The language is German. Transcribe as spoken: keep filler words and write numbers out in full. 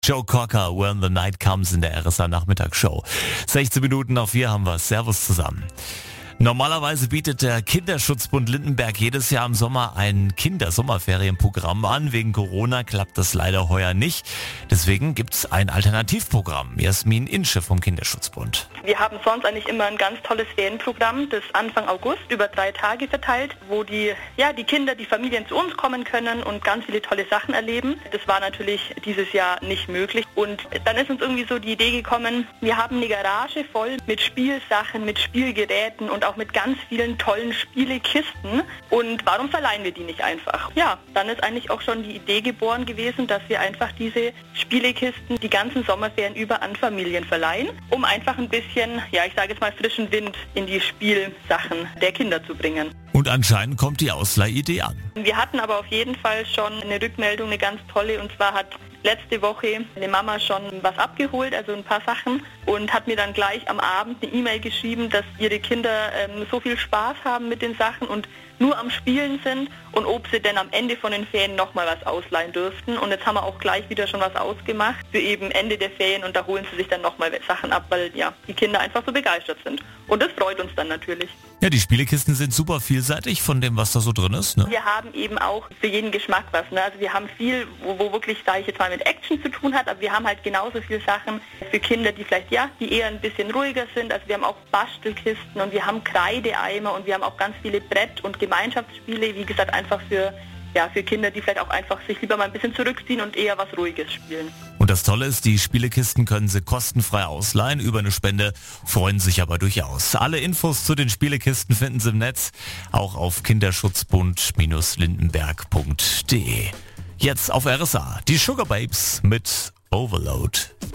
Joe Cocker, When the Night Comes in der R S A Nachmittagsshow. sechzehn Minuten auf vier haben wir. Servus zusammen. Normalerweise bietet der Kinderschutzbund Lindenberg jedes Jahr im Sommer ein Kindersommerferienprogramm an. Wegen Corona klappt das leider heuer nicht. Deswegen gibt's ein Alternativprogramm. Jasmin Insche vom Kinderschutzbund. Wir haben sonst eigentlich immer ein ganz tolles Ferienprogramm, das Anfang August über drei Tage verteilt, wo die, ja, die Kinder, die Familien zu uns kommen können und ganz viele tolle Sachen erleben. Das war natürlich dieses Jahr nicht möglich. Und dann ist uns irgendwie so die Idee gekommen, wir haben eine Garage voll mit Spielsachen, mit Spielgeräten und auch mit ganz vielen tollen Spielekisten. Und warum verleihen wir die nicht einfach? Ja, dann ist eigentlich auch schon die Idee geboren gewesen, dass wir einfach diese Spielekisten die ganzen Sommerferien über an Familien verleihen, um einfach ein bisschen, ja, ich sage jetzt mal frischen Wind in die Spielsachen der Kinder zu bringen. Und anscheinend kommt die Ausleihidee an. Wir hatten aber auf jeden Fall schon eine Rückmeldung, eine ganz tolle, und zwar hat letzte Woche eine Mama schon was abgeholt, also ein paar Sachen, und hat mir dann gleich am Abend eine E-Mail geschrieben, dass ihre Kinder ähm, so viel Spaß haben mit den Sachen und nur am Spielen sind und ob sie denn am Ende von den Ferien nochmal was ausleihen dürften. Und jetzt haben wir auch gleich wieder schon was ausgemacht für eben Ende der Ferien, und da holen sie sich dann nochmal Sachen ab, weil ja die Kinder einfach so begeistert sind. Und das freut uns dann natürlich. Ja, die Spielekisten sind super vielseitig von dem, was da so drin ist, ne? Wir haben eben auch für jeden Geschmack was, ne? Also wir haben viel, wo, wo wirklich, sage ich jetzt mal, mit Action zu tun hat, aber wir haben halt genauso viele Sachen für Kinder, die vielleicht, ja, die eher ein bisschen ruhiger sind. Also wir haben auch Bastelkisten und wir haben Kreideeimer und wir haben auch ganz viele Brett- und Gemeinschaftsspiele, wie gesagt, einfach für, ja, für Kinder, die vielleicht auch einfach sich lieber mal ein bisschen zurückziehen und eher was Ruhiges spielen. Und das Tolle ist, die Spielekisten können Sie kostenfrei ausleihen. Über eine Spende freuen sich aber durchaus. Alle Infos zu den Spielekisten finden Sie im Netz, auch auf kinderschutzbund lindenberg punkt de. Jetzt auf R S A, die Sugar Babes mit Overload.